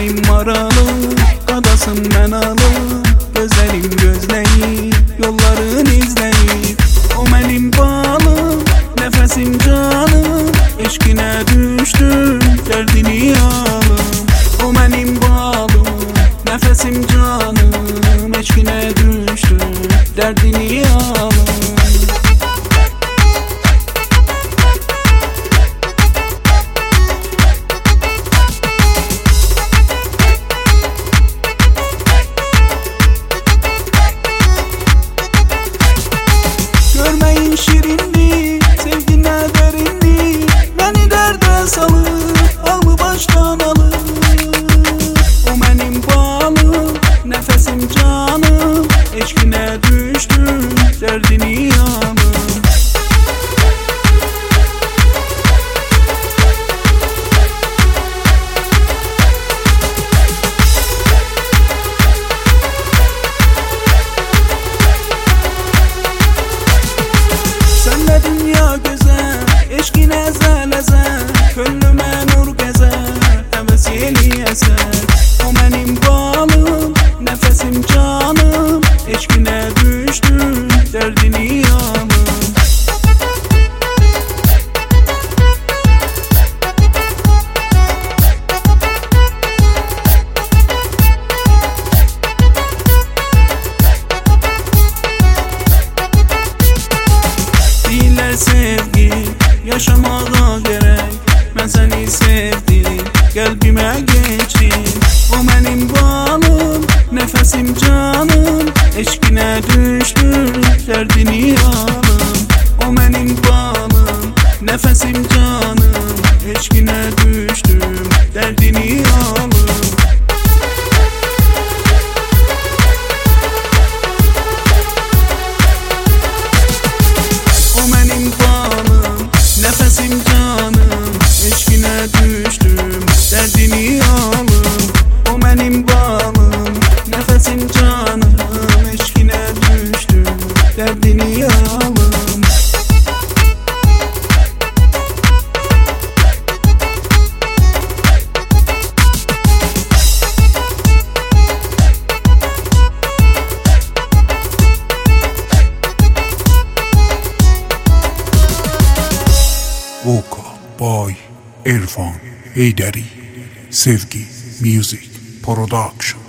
benim maralım, kadasın ben alım. Gözlerim gözleyip, yolların izleyip. O benim balım, nefesim canım. Eşkine düştüm, derdini alım. O benim balım, nefesim canım. Eşkine düştüm, derdini alım. Görmeyin şirinliği, sevgi ne derinliği. Beni derde salır, alımı baştan alır. O benim balım, nefesim canım. Eşkine düştüm, derdini alım. Senle dünya güzel, eşkin ezel ezel. Gönlüme nur gezer, heves yeni eser. O benim balım, nefesim canım. Eşkine düştüm, derdini alım. Sevgi yaşamaya gerek. Ben seni sevdim, kalbime geçtin. O benim balım, nefesim canım. Eşkine düştüm, derdini alım. O benim balım, nefesim canım. Eşkine düştüm, derdini alım. Nefesim canım, eşkine düştüm, derdini alım. O benim balım, nefesim canım. Eşkine düştüm, derdini alım. Vocal by İrfan Heydari. Sevgi Music Production.